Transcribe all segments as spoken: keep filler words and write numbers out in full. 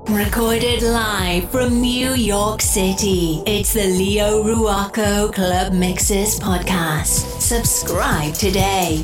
Recorded live from New York City, it's the Leo Ruocco Club Mixes podcast. Subscribe today.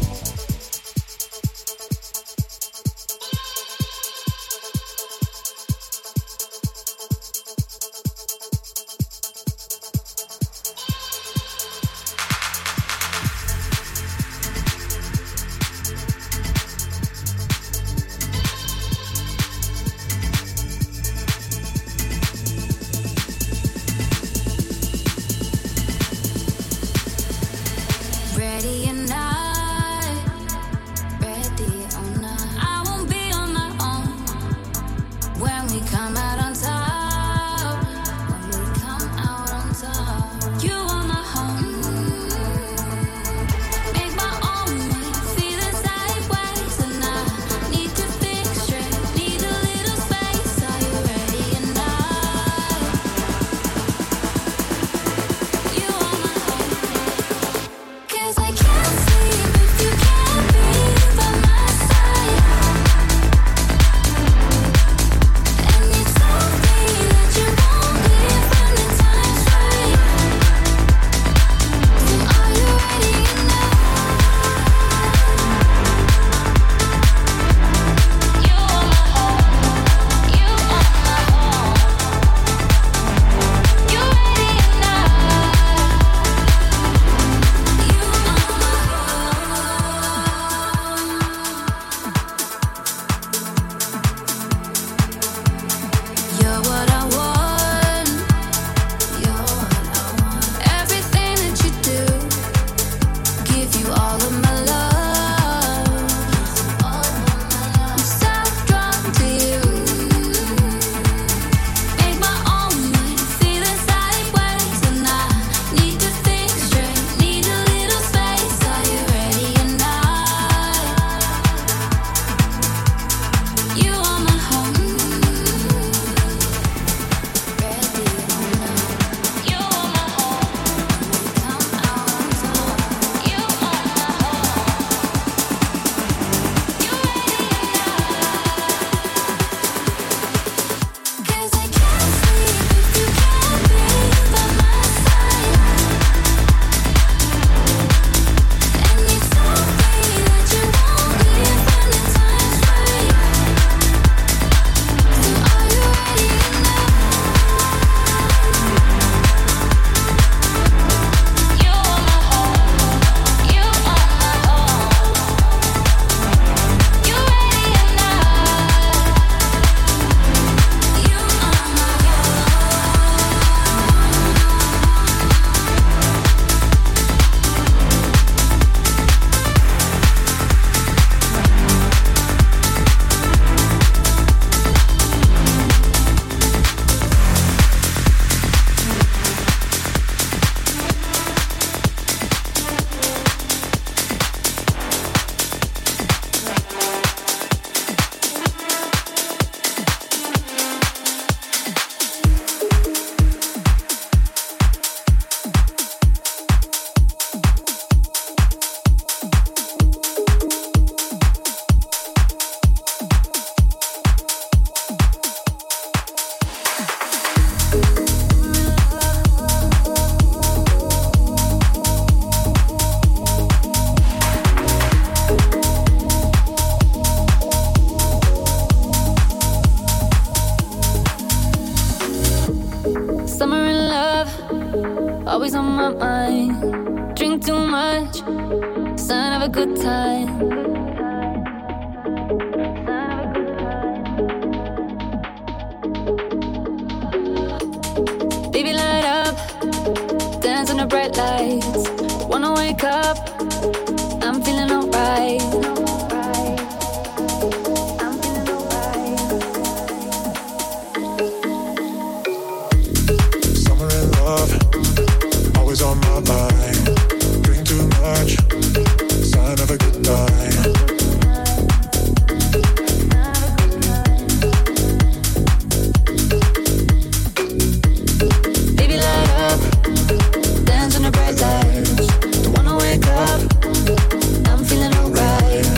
always on my mind. Drink too much, sign of a good time. Baby, light up, dance in the bright lights. Wanna wake up, I'm feeling alright. Always on my mind. Drink too much, sign of a good time. Baby, light up, dance in the bright lights. Don't wanna wake up, I'm feeling alright.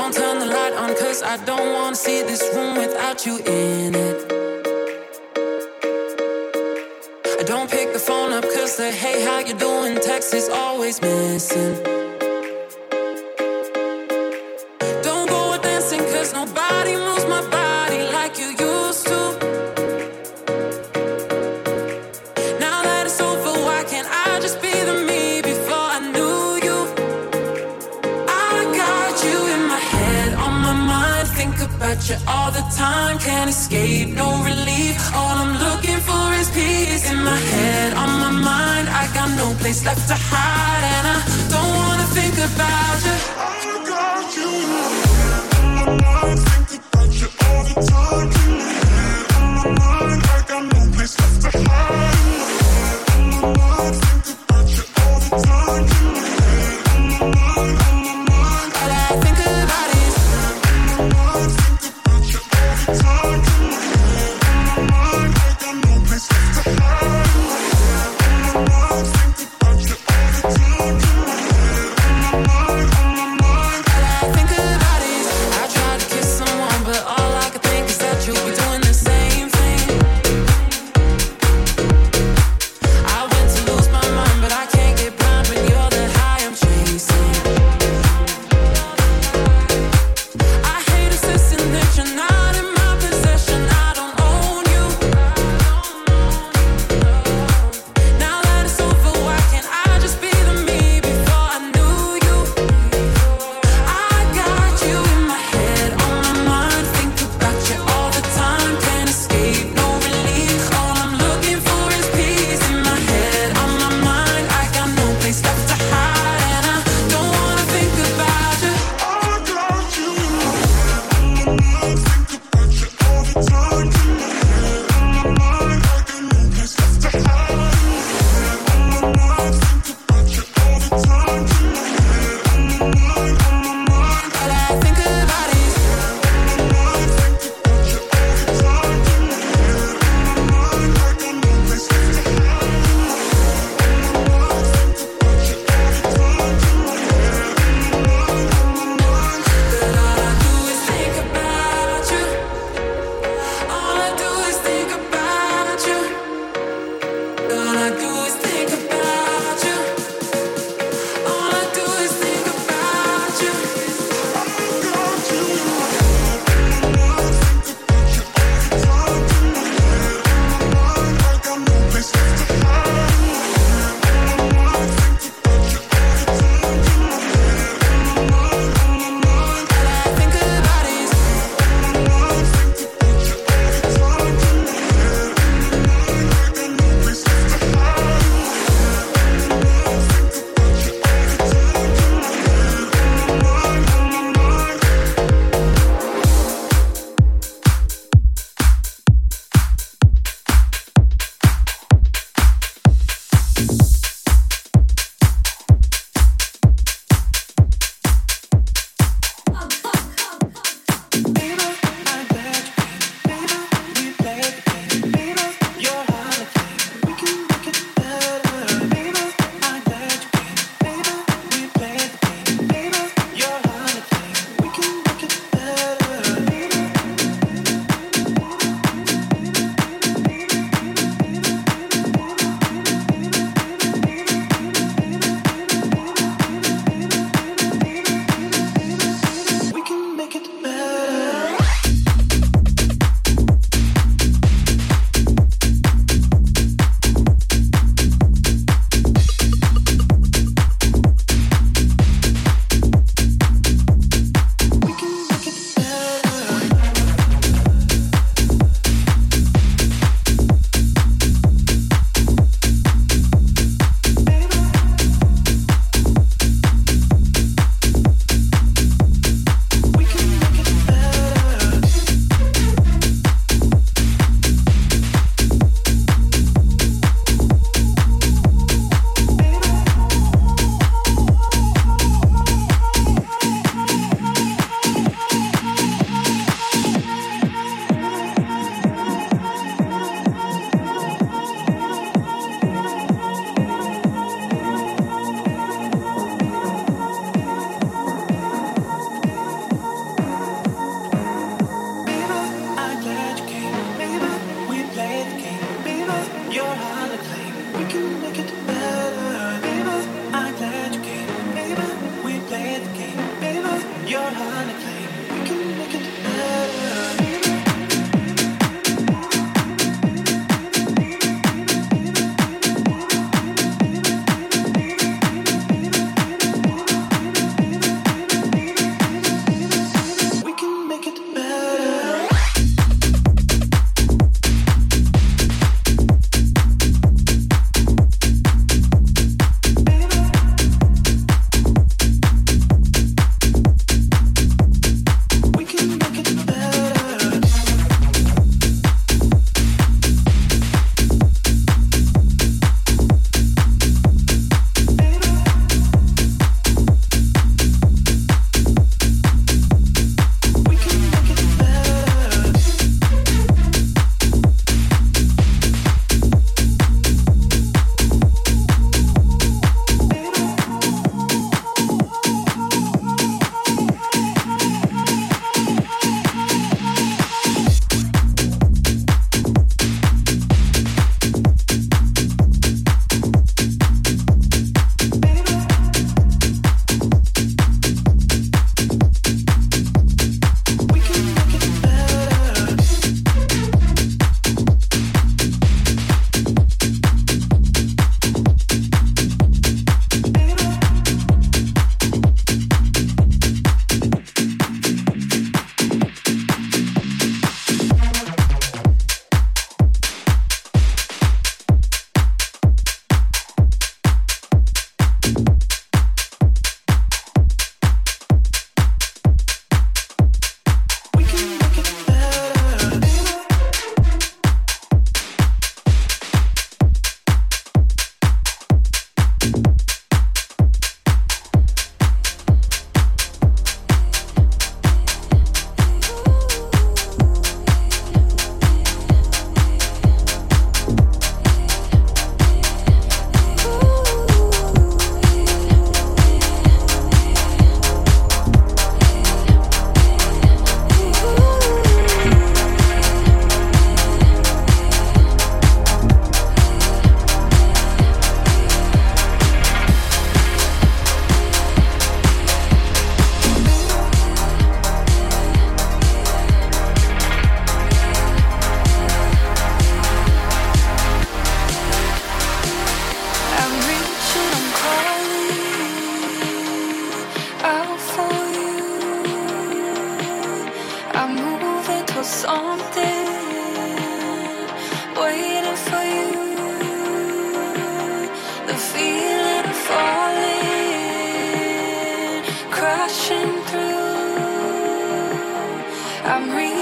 Don't turn the light on, cause I don't wanna see this room without you in it. I don't pick the phone up, cause the hey, how you doing text is always missing. Don't go dancing, cause nobody moves my body like you used to. Now that it's over, why can't I just be the me before I knew you? I got you in my head, on my mind, think about you all the time. Can't escape, no relief, all I'm looking for is peace. In my head, on my mind, I got no place left to hide, and I don't wanna think about you. I got you in my head, on my mind, think about you all the time. In my head, on my mind, I got no place left to hide. In my head, on my mind, think about you all the time. In my head, on my mind, on my mind, all I think about is in my mind, think about you all the time. In my head, on my mind, I got no place left to hide. In my head, on my mind, think about you all the time. In my head, on my mind, on my mind, all I think about is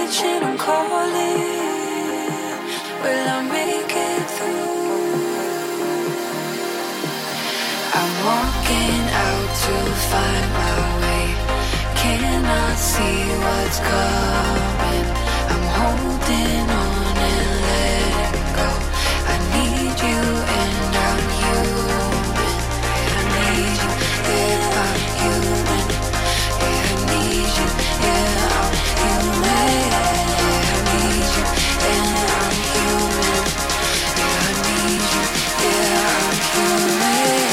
reaching, I'm calling. Will I make it through? I'm walking out to find my way. Cannot see what's coming. I'm holding on and letting go. I need you and I'm human. I need you, yeah, I'm human. Yeah, I need you, yeah, I'm human. Yeah, I need you, and I'm human. Yeah, I need you, yeah, I'm human.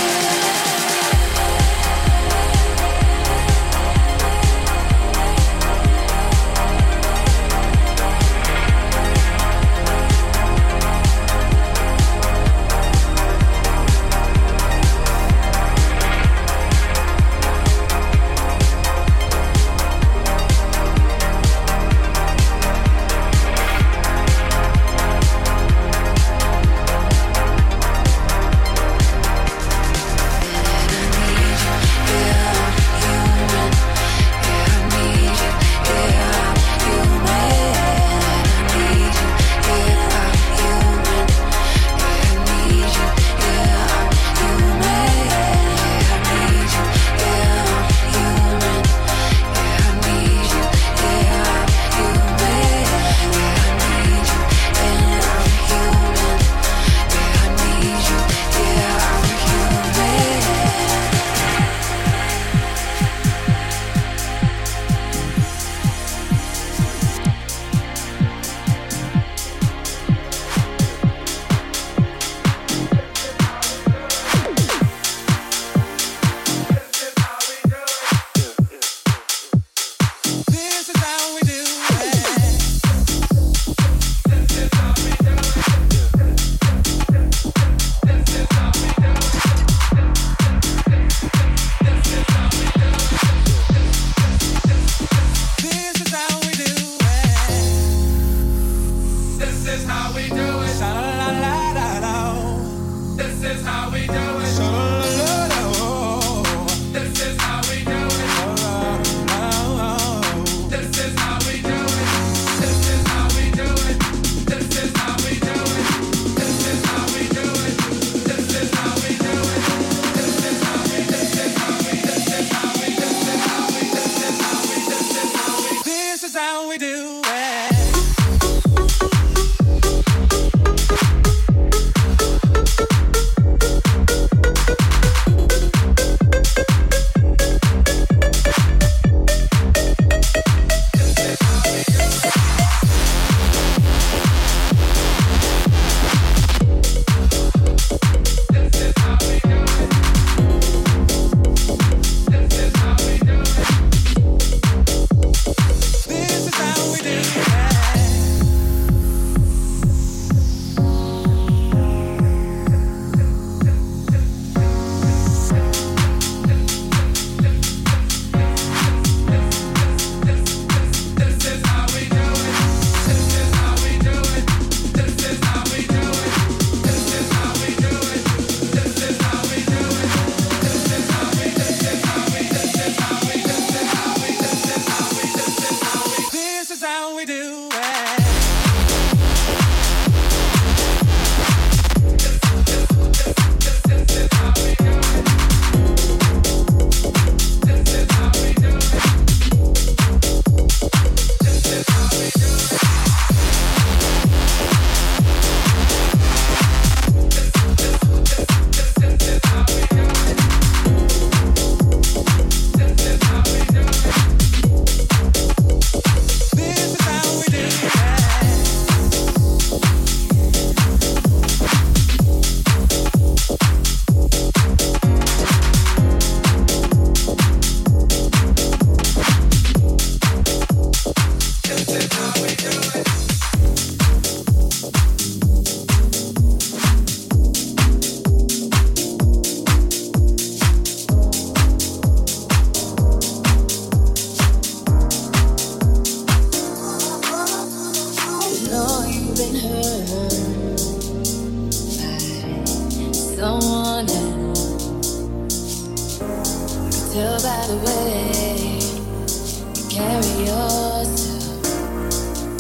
Tell by the way you carry yourself.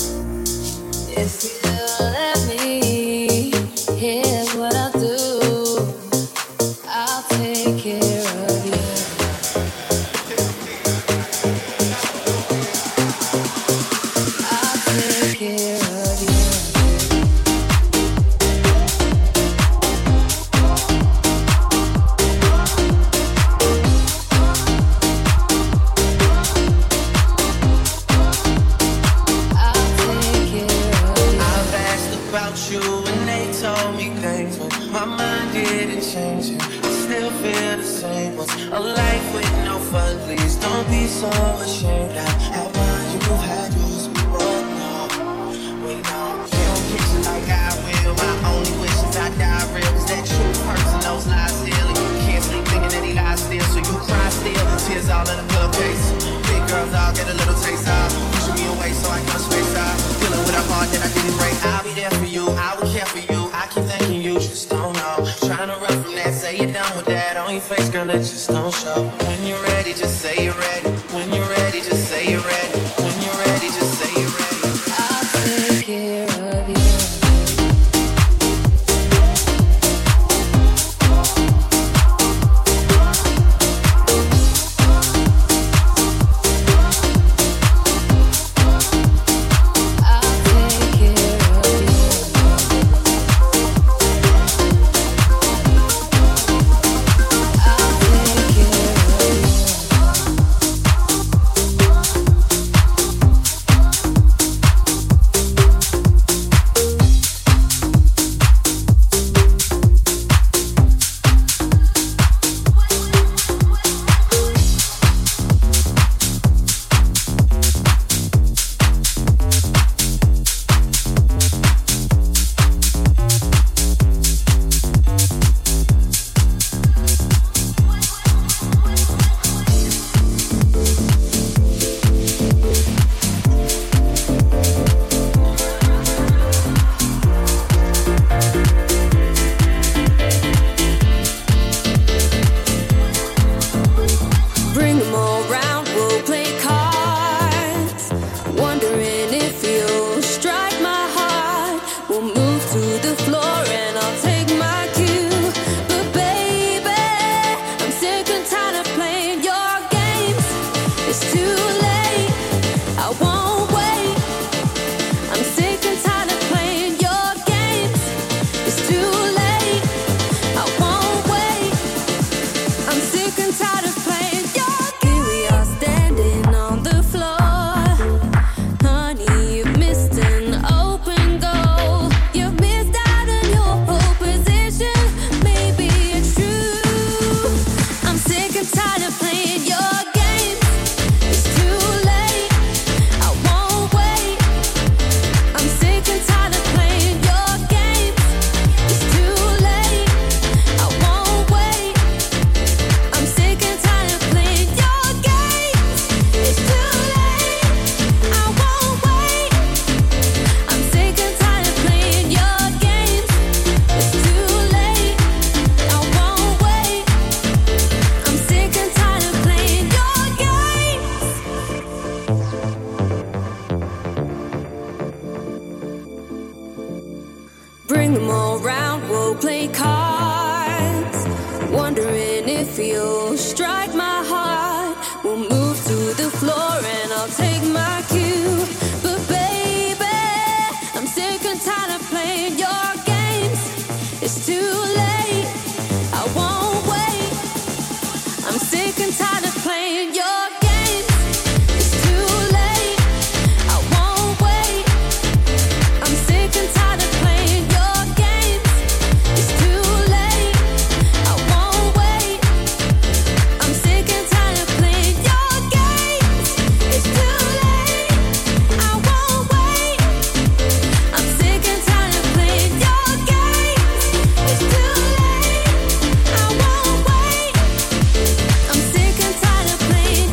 I'm sick and tired of playing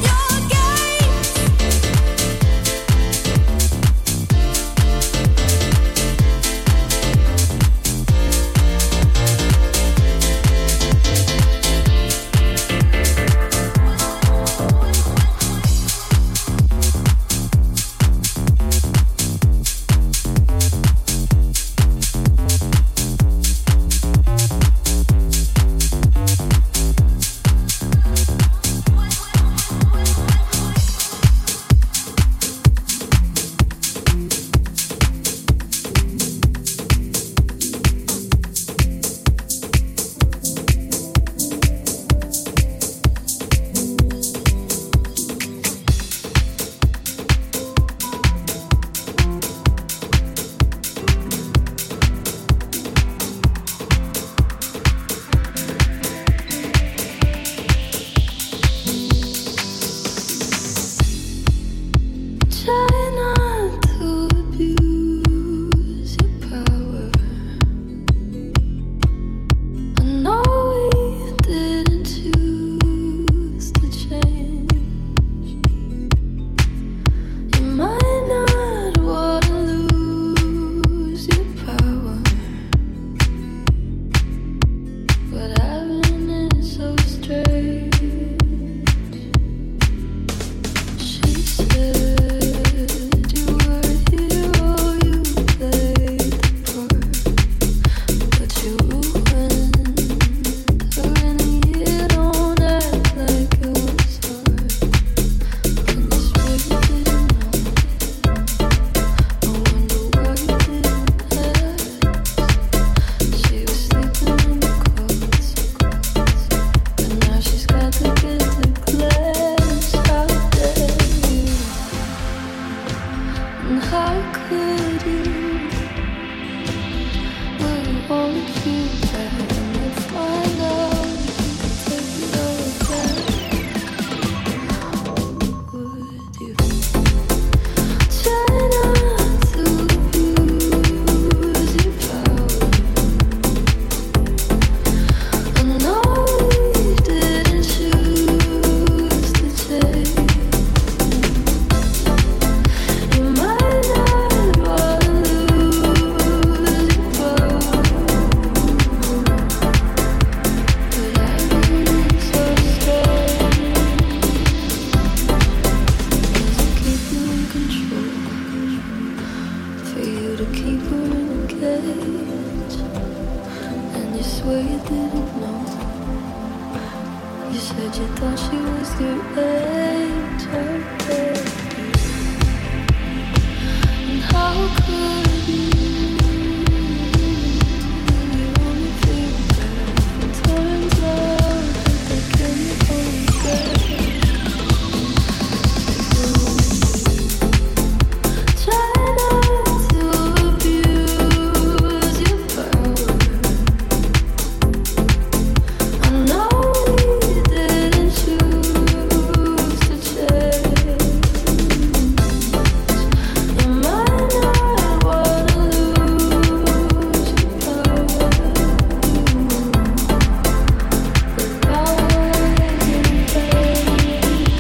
She thought she was your age, okay. And how could you? You only feel bad when times love that they can only get. Try not to abuse your power. I know we didn't choose to change. You might not wanna lose your power, but power isn't pain.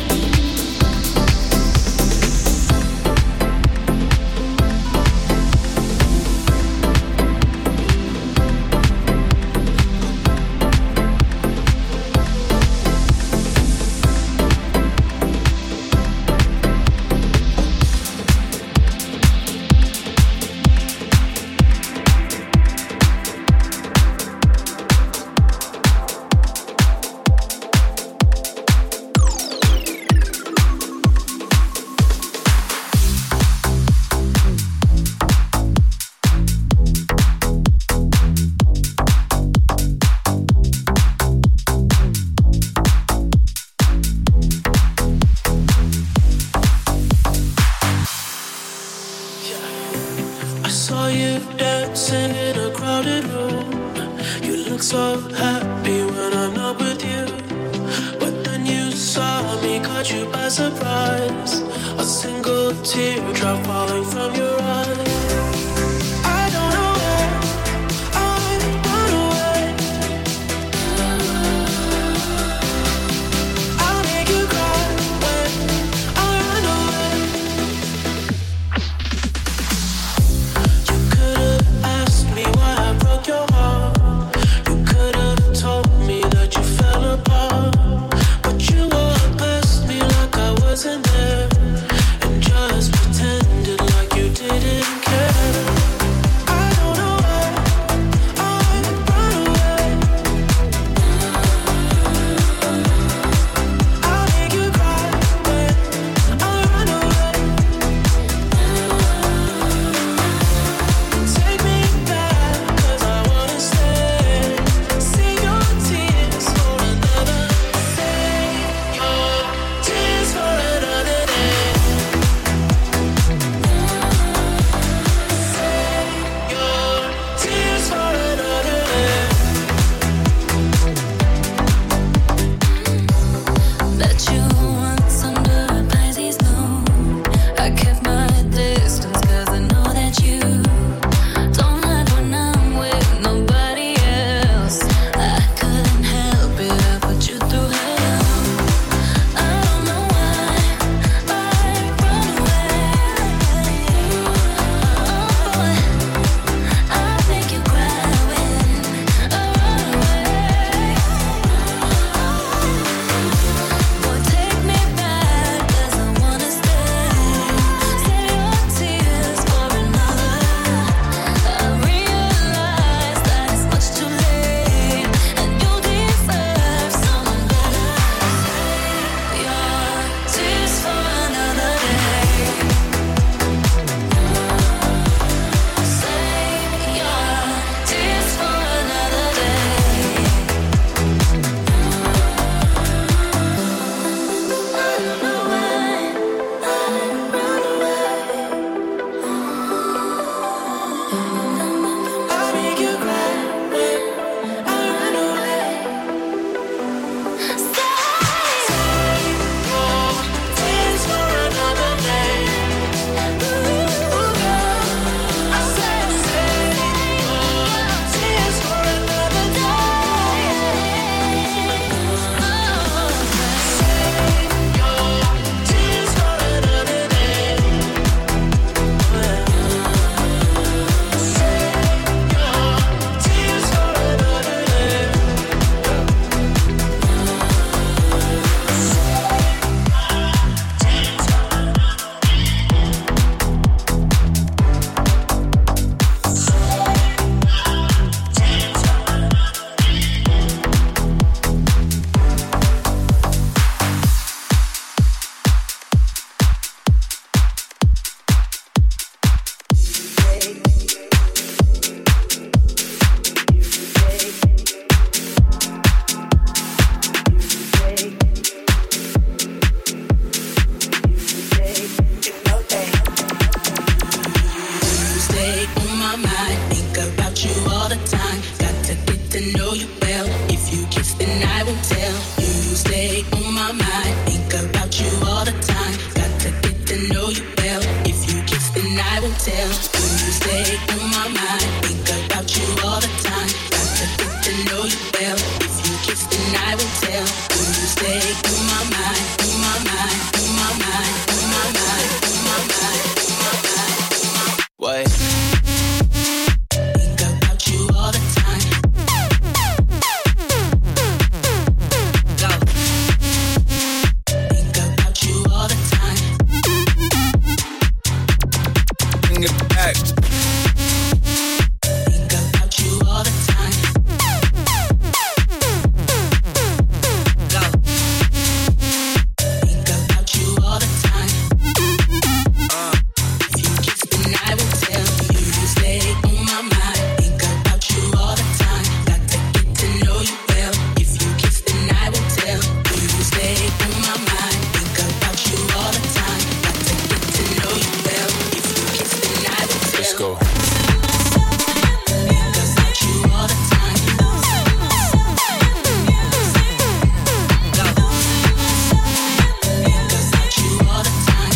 I saw you dancing in a crowded room. You look so happy when I'm not with you. But then you saw me, caught you by surprise. A single teardrop falling from your eye. I don't know where I've run away. I'll make you cry when I run away. You could have asked me why I broke your heart. You could have told me that you fell apart. But you walked past me like I wasn't there, and just pretended like you didn't care. stay on my mind, on my mind, on my mind, on my mind, on my mind, on my mind. What? Think about you all the time. Go. Think about you all the time. Bring it back. Think about you all the time. Go. Think about you all the time. Uh. If you kiss, then I will tell you you stay on my mind. Think about you all the time. Got to get to know you well. If you kiss, then I will tell you you stay on my mind. Think about you all the time. Got to get to know you well. If you kiss, then I will tell. Let's go. Think about you all the time. Go. Think about you all the time.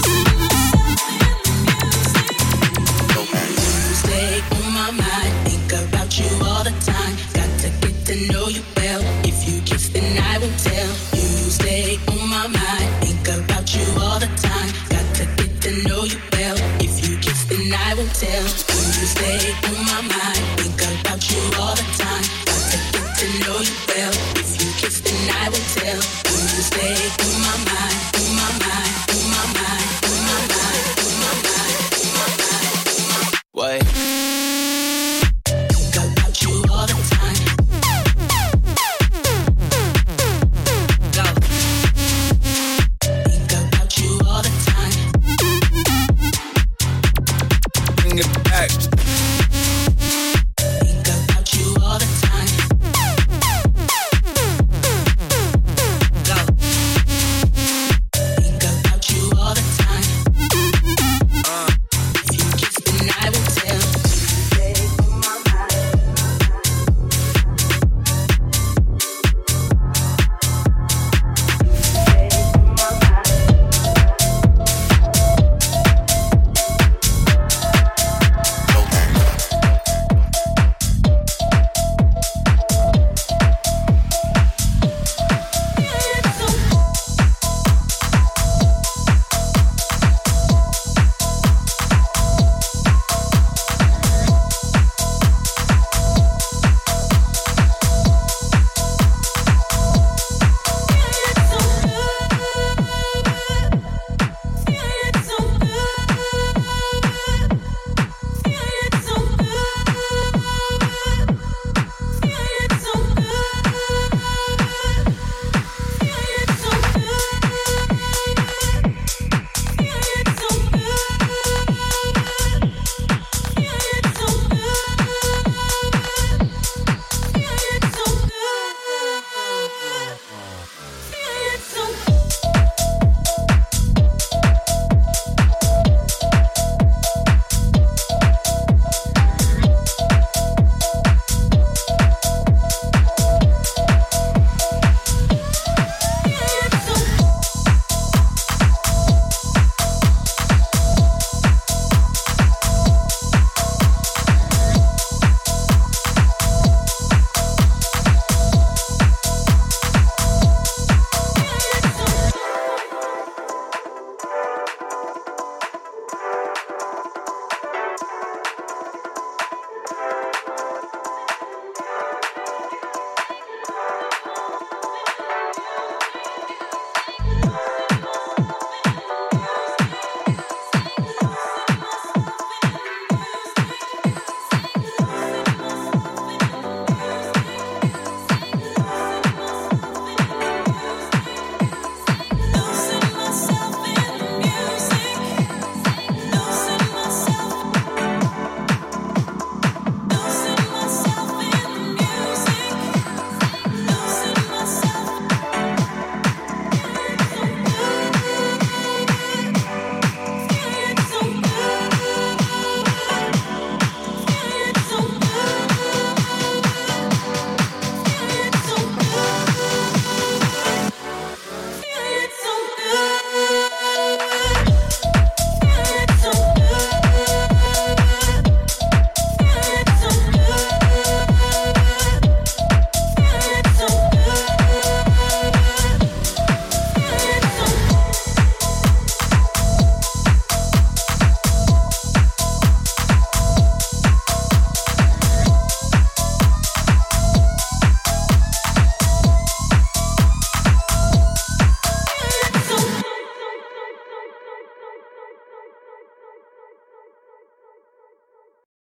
You stay on my mind. Think about you all the time. Got to get to know you well. If you kiss, then I will tell you you stay on my mind. Think about you all the time. Got to get to know you well. If you kiss, then I will tell you you stay on my mind. Think about you all the time. Got to get to know you well. If you kiss, then I will tell you you stay on my mind.